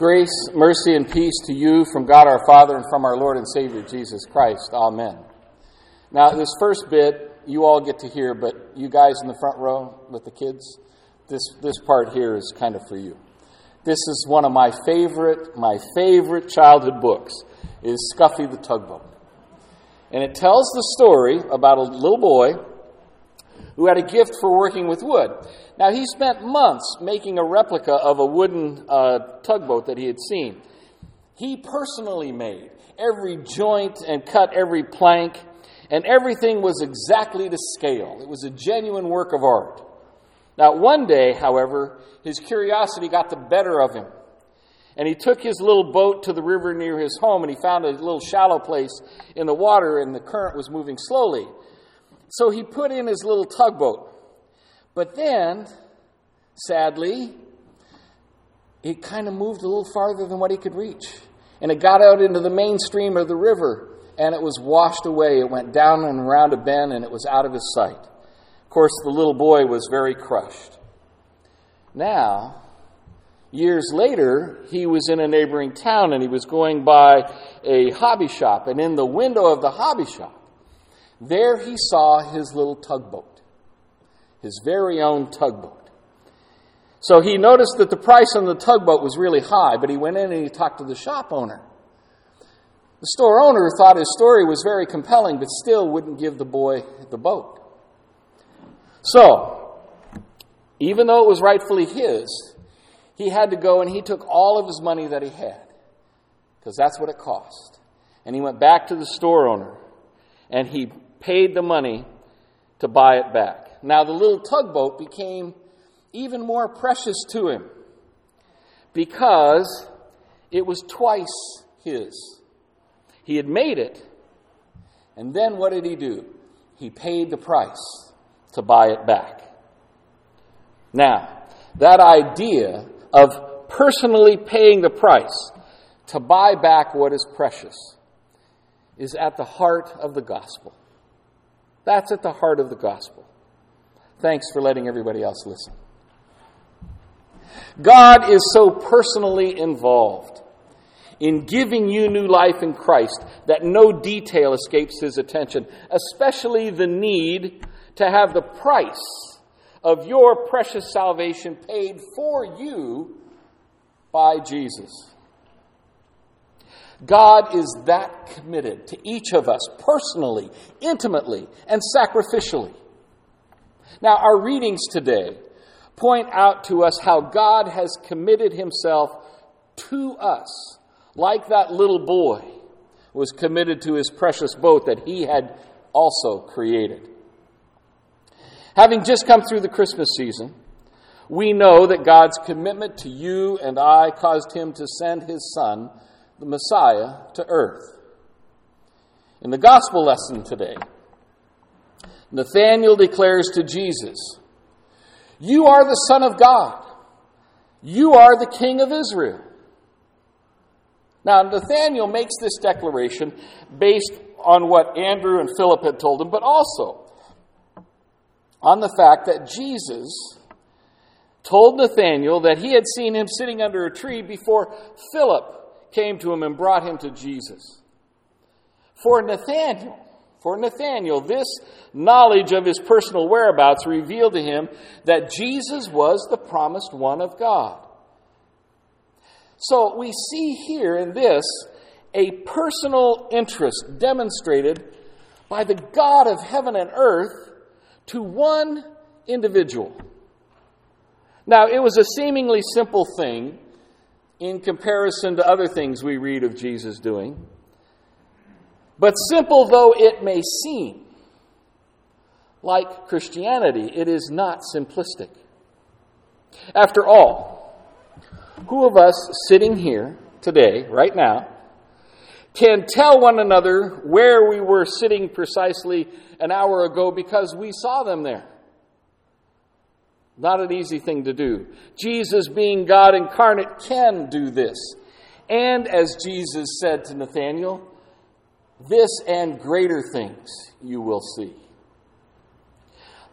Grace, mercy, and peace to you from God our Father and from our Lord and Savior Jesus Christ. Amen. Now, this first bit, you all get to hear, but you guys in the front row with the kids, this part here is kind of for you. This is one of my favorite childhood books, is Scuffy the Tugboat. And it tells the story about a little boy who had a gift for working with wood. Now, he spent months making a replica of a wooden tugboat that he had seen. He personally made every joint and cut every plank, and everything was exactly to scale. It was a genuine work of art. Now, one day, however, his curiosity got the better of him, and he took his little boat to the river near his home, and he found a little shallow place in the water, and the current was moving slowly. So he put in his little tugboat. But then, sadly, it kind of moved a little farther than what he could reach. And it got out into the main stream of the river, and it was washed away. It went down and around a bend, and it was out of his sight. Of course, the little boy was very crushed. Now, years later, he was in a neighboring town, and he was going by a hobby shop. And in the window of the hobby shop, there he saw his little tugboat. His very own tugboat. So he noticed that the price on the tugboat was really high, but he went in and he talked to the shop owner. The store owner thought his story was very compelling, but still wouldn't give the boy the boat. So, even though it was rightfully his, he had to go and he took all of his money that he had, because that's what it cost. And he went back to the store owner, and he paid the money to buy it back. Now, the little tugboat became even more precious to him because it was twice his. He had made it, and then what did he do? He paid the price to buy it back. Now, that idea of personally paying the price to buy back what is precious is at the heart of the gospel. That's at the heart of the gospel. Thanks for letting everybody else listen. God is so personally involved in giving you new life in Christ that no detail escapes his attention, especially the need to have the price of your precious salvation paid for you by Jesus. God is that committed to each of us personally, intimately, and sacrificially. Now, our readings today point out to us how God has committed himself to us, like that little boy was committed to his precious boat that he had also created. Having just come through the Christmas season, we know that God's commitment to you and I caused him to send his Son, the Messiah, to earth. In the gospel lesson today, Nathanael declares to Jesus, "You are the Son of God. You are the King of Israel." Now, Nathanael makes this declaration based on what Andrew and Philip had told him, but also on the fact that Jesus told Nathanael that he had seen him sitting under a tree before Philip came to him and brought him to Jesus. For Nathanael, this knowledge of his personal whereabouts revealed to him that Jesus was the promised one of God. So we see here in this a personal interest demonstrated by the God of heaven and earth to one individual. Now, it was a seemingly simple thing in comparison to other things we read of Jesus doing. But simple though it may seem, like Christianity, it is not simplistic. After all, who of us sitting here today, right now, can tell one another where we were sitting precisely an hour ago because we saw them there? Not an easy thing to do. Jesus, being God incarnate, can do this. And as Jesus said to Nathanael, "This and greater things you will see."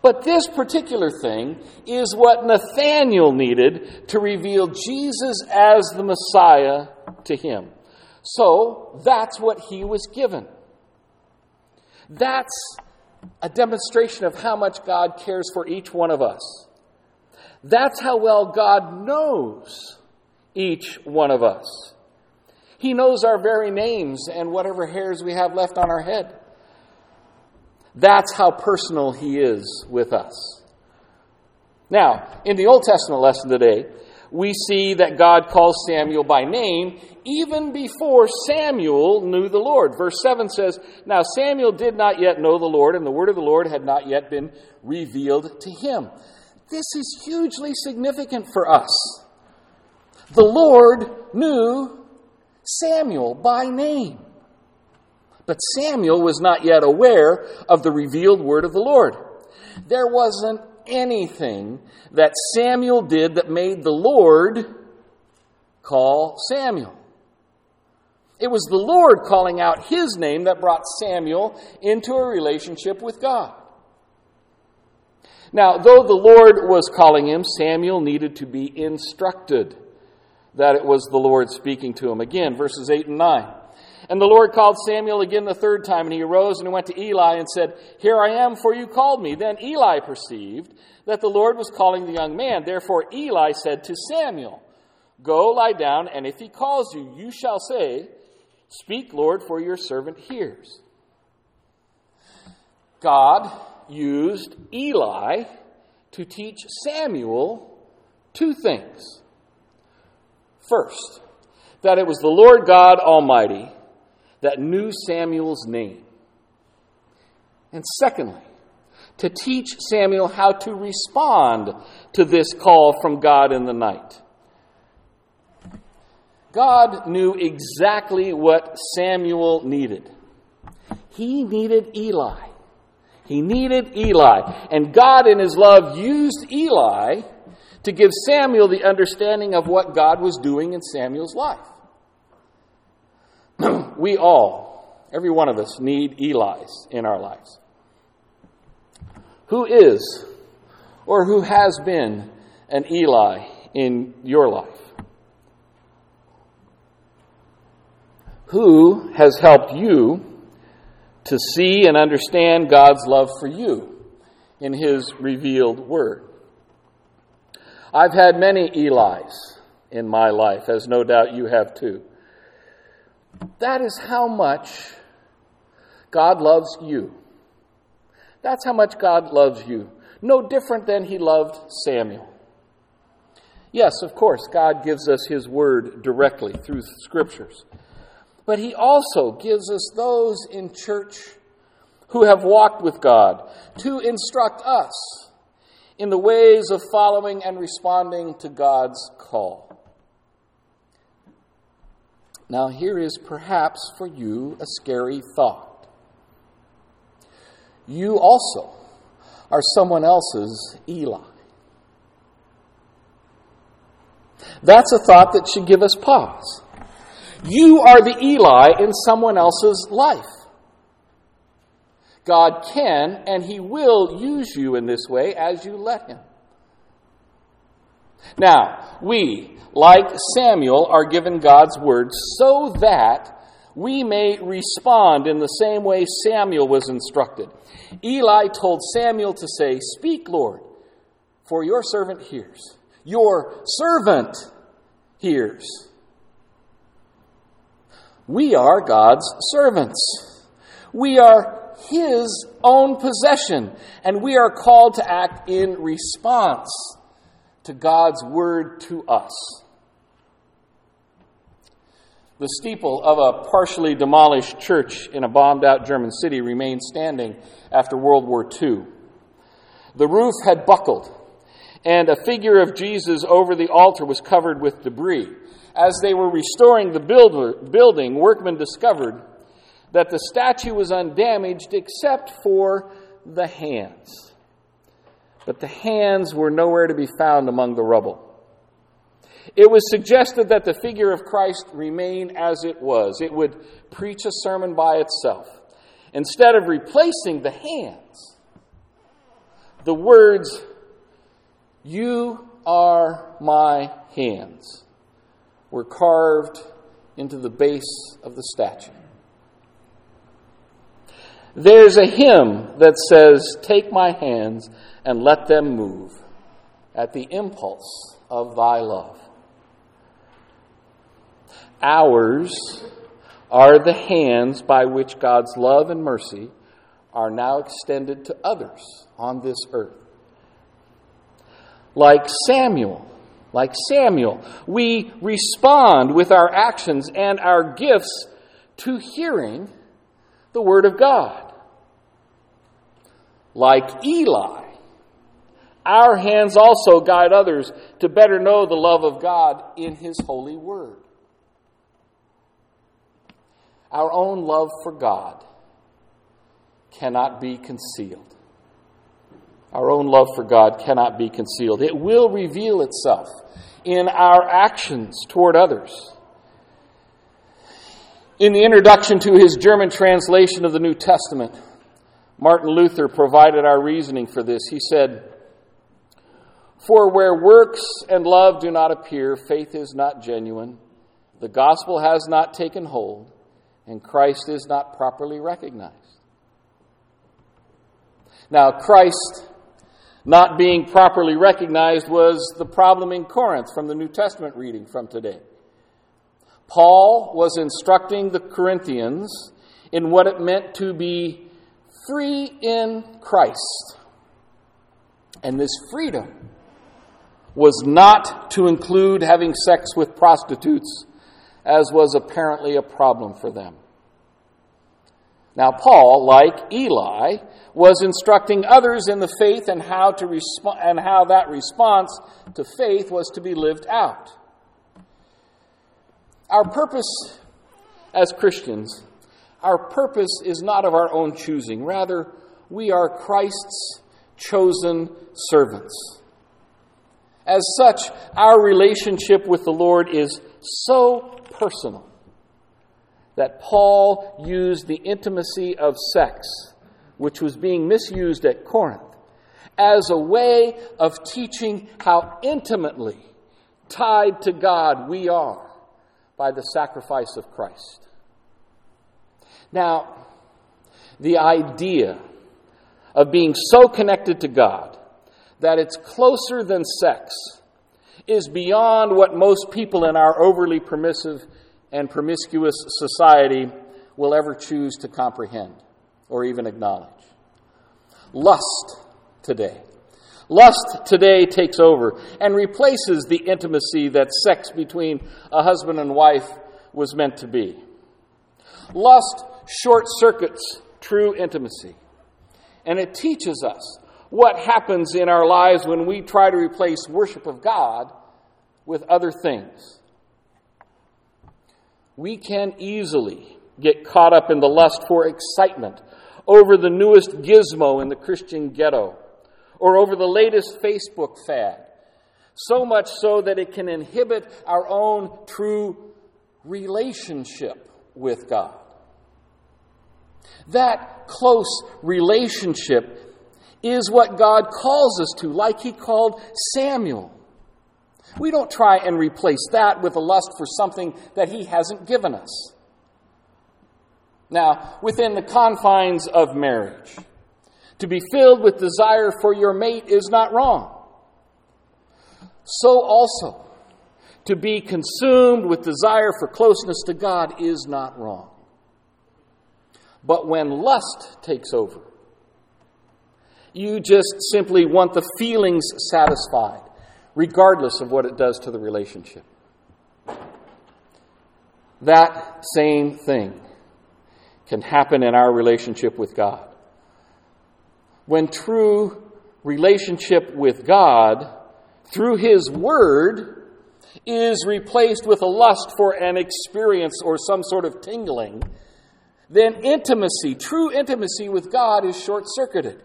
But this particular thing is what Nathanael needed to reveal Jesus as the Messiah to him. So that's what he was given. That's a demonstration of how much God cares for each one of us. That's how well God knows each one of us. He knows our very names and whatever hairs we have left on our head. That's how personal he is with us. Now, in the Old Testament lesson today, we see that God calls Samuel by name even before Samuel knew the Lord. Verse 7 says, "Now Samuel did not yet know the Lord, and the word of the Lord had not yet been revealed to him." This is hugely significant for us. The Lord knew Samuel by name. But Samuel was not yet aware of the revealed word of the Lord. There wasn't anything that Samuel did that made the Lord call Samuel. It was the Lord calling out his name that brought Samuel into a relationship with God. Now, though the Lord was calling him, Samuel needed to be instructed that it was the Lord speaking to him. Again, verses 8 and 9. "And the Lord called Samuel again the third time, and he arose and went to Eli and said, 'Here I am, for you called me.' Then Eli perceived that the Lord was calling the young man. Therefore Eli said to Samuel, 'Go, lie down, and if he calls you, you shall say, Speak, Lord, for your servant hears.'" God used Eli to teach Samuel two things. First, that it was the Lord God Almighty that knew Samuel's name. And secondly, to teach Samuel how to respond to this call from God in the night. God knew exactly what Samuel needed. He needed Eli. He needed Eli. And God in his love used Eli to give Samuel the understanding of what God was doing in Samuel's life. We all, every one of us, need Elis in our lives. Who is or who has been an Eli in your life? Who has helped you to see and understand God's love for you in his revealed word? I've had many Elis in my life, as no doubt you have too. That is how much God loves you. That's how much God loves you. No different than he loved Samuel. Yes, of course, God gives us his word directly through scriptures. But he also gives us those in church who have walked with God to instruct us in the ways of following and responding to God's call. Now, here is perhaps for you a scary thought. You also are someone else's Eli. That's a thought that should give us pause. You are the Eli in someone else's life. God can and he will use you in this way as you let him. Now, we, like Samuel, are given God's word so that we may respond in the same way Samuel was instructed. Eli told Samuel to say, "Speak, Lord, for your servant hears." Your servant hears. We are God's servants. We are his own possession, and we are called to act in response to God's word to us. The steeple of a partially demolished church in a bombed-out German city remained standing after World War II. The roof had buckled, and a figure of Jesus over the altar was covered with debris. As they were restoring the building, workmen discovered that the statue was undamaged except for the hands. But the hands were nowhere to be found among the rubble. It was suggested that the figure of Christ remain as it was. It would preach a sermon by itself. Instead of replacing the hands, the words, "You are my hands," were carved into the base of the statue. There's a hymn that says, "Take my hands and let them move at the impulse of thy love." Ours are the hands by which God's love and mercy are now extended to others on this earth. Like Samuel, we respond with our actions and our gifts to hearing the Word of God. Like Eli, our hands also guide others to better know the love of God in His holy Word. Our own love for God cannot be concealed. Our own love for God cannot be concealed. It will reveal itself in our actions toward others. In the introduction to his German translation of the New Testament, Martin Luther provided our reasoning for this. He said, "For where works and love do not appear, faith is not genuine, the gospel has not taken hold, and Christ is not properly recognized." Now, Christ not being properly recognized was the problem in Corinth from the New Testament reading from today. Paul was instructing the Corinthians in what it meant to be free in Christ. And this freedom was not to include having sex with prostitutes, as was apparently a problem for them. Now, Paul, like Eli, was instructing others in the faith and how that response to faith was to be lived out. Our purpose as Christians, our purpose is not of our own choosing. Rather, we are Christ's chosen servants. As such, our relationship with the Lord is so personal that Paul used the intimacy of sex, which was being misused at Corinth, as a way of teaching how intimately tied to God we are by the sacrifice of Christ. Now, the idea of being so connected to God that it's closer than sex is beyond what most people in our overly permissive and promiscuous society will ever choose to comprehend or even acknowledge. Lust today takes over and replaces the intimacy that sex between a husband and wife was meant to be. Lust short-circuits true intimacy, and it teaches us what happens in our lives when we try to replace worship of God with other things. We can easily get caught up in the lust for excitement over the newest gizmo in the Christian ghetto or over the latest Facebook fad, so much so that it can inhibit our own true relationship with God. That close relationship is what God calls us to, like He called Samuel. We don't try and replace that with a lust for something that He hasn't given us. Now, within the confines of marriage, to be filled with desire for your mate is not wrong. So also, to be consumed with desire for closeness to God is not wrong. But when lust takes over, you just simply want the feelings satisfied, regardless of what it does to the relationship. That same thing can happen in our relationship with God. When true relationship with God, through His Word, is replaced with a lust for an experience or some sort of tingling, then intimacy, true intimacy with God is short-circuited.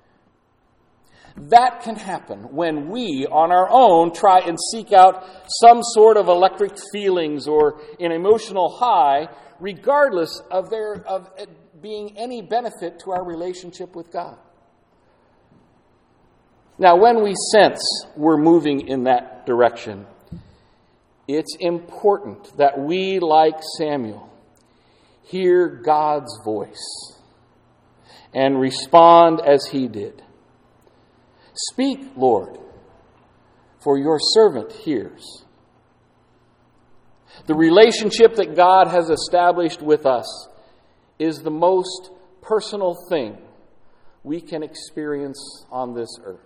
That can happen when we, on our own, try and seek out some sort of electric feelings or an emotional high, regardless of it being any benefit to our relationship with God. Now, when we sense we're moving in that direction, it's important that we, like Samuel, hear God's voice and respond as he did. Speak, Lord, for your servant hears. The relationship that God has established with us is the most personal thing we can experience on this earth.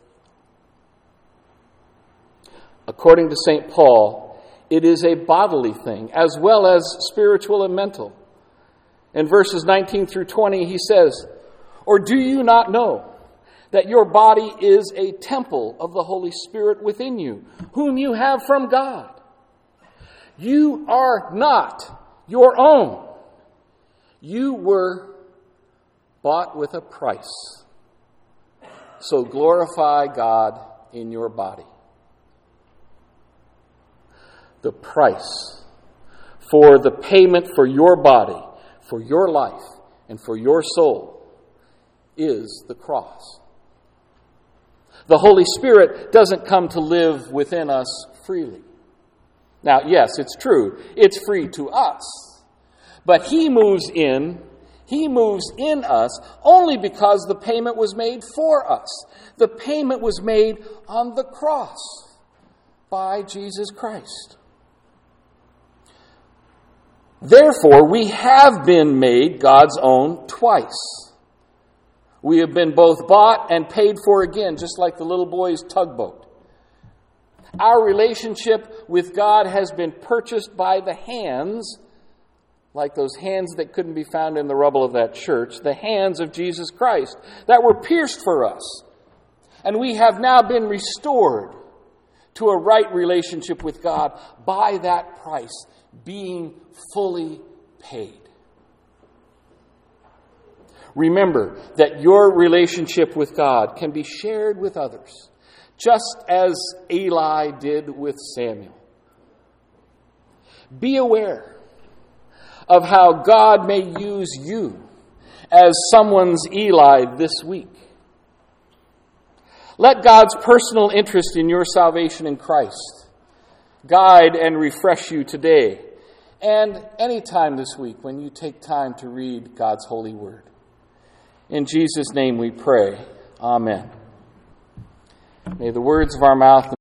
According to St. Paul, it is a bodily thing as well as spiritual and mental. In verses 19 through 20, he says, "Or do you not know that your body is a temple of the Holy Spirit within you, whom you have from God? You are not your own. You were bought with a price. So glorify God in your body." The price for the payment for your body, for your life, and for your soul is the cross. The Holy Spirit doesn't come to live within us freely. Now, yes, it's true. It's free to us. But He moves in us only because the payment was made for us. The payment was made on the cross by Jesus Christ. Therefore, we have been made God's own twice. We have been both bought and paid for again, just like the little boy's tugboat. Our relationship with God has been purchased by the hands, like those hands that couldn't be found in the rubble of that church, the hands of Jesus Christ that were pierced for us. And we have now been restored to a right relationship with God by that price being fully paid. Remember that your relationship with God can be shared with others, just as Eli did with Samuel. Be aware of how God may use you as someone's Eli this week. Let God's personal interest in your salvation in Christ guide and refresh you today and any time this week when you take time to read God's holy word. In Jesus' name we pray. Amen. May the words of our mouth